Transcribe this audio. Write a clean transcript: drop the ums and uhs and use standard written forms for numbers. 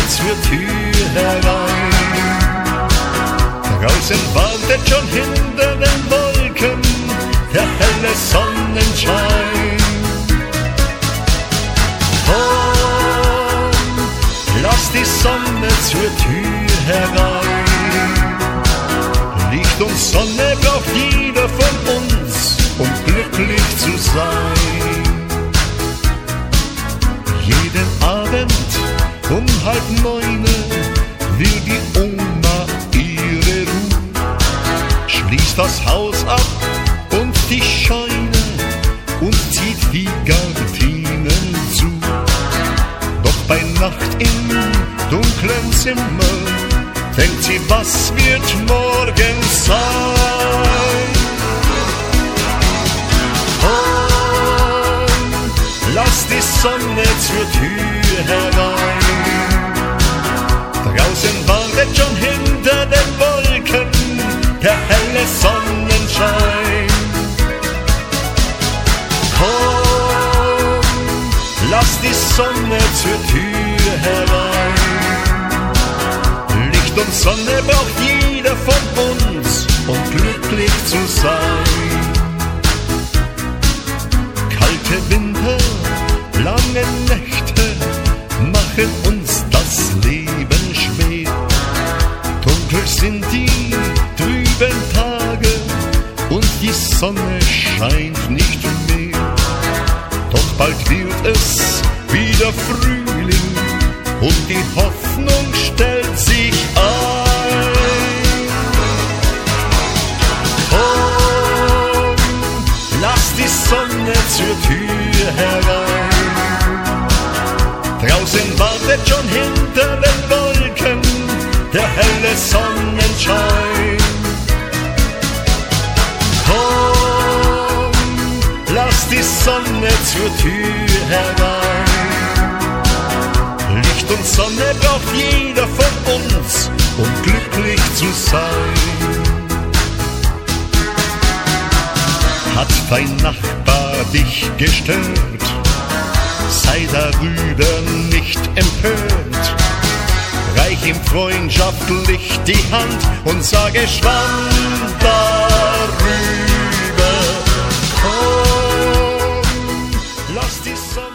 zur Tür herein. Draußen wartet schon hinter den Wolken der helle Sonnenschein. Komm, lass die Sonne zur Tür herein. Licht und Sonne braucht jeder von uns, um glücklich zu sein. Jeden Abend um 8:30 will die Oma ihre Ruhe, schließt das Haus ab und die Scheune und zieht die Gardinen zu. Doch bei Nacht im dunklen Zimmer denkt sie, was wird morgen sein? Komm, lass die Sonne zur Tür herein. Draußen wartet schon hinter den Wolken der helle Sonnenschein. Komm, lass die Sonne zur Tür herein. Licht und Sonne braucht jeder von uns, um glücklich zu sein. Kalte Winter, lange Nächte machen uns das Leben schwer. Dunkel sind die trüben Tage und die Sonne scheint nicht mehr. Doch bald wird es wieder Frühling und die Hoffnung stellt sich ein. Komm, lass die Sonne zur Tür herein. Draußen wartet schon hinter den Wolken der helle Sonnenschein. Komm, lass die Sonne zur Tür herein. Licht und Sonne braucht jeder von uns, um glücklich zu sein. Hat dein Nachbar dich gestört? Sei darüber nicht empört. Reich ihm freundschaftlich die Hand und sage Schwamm darüber. Komm, lass die Sonne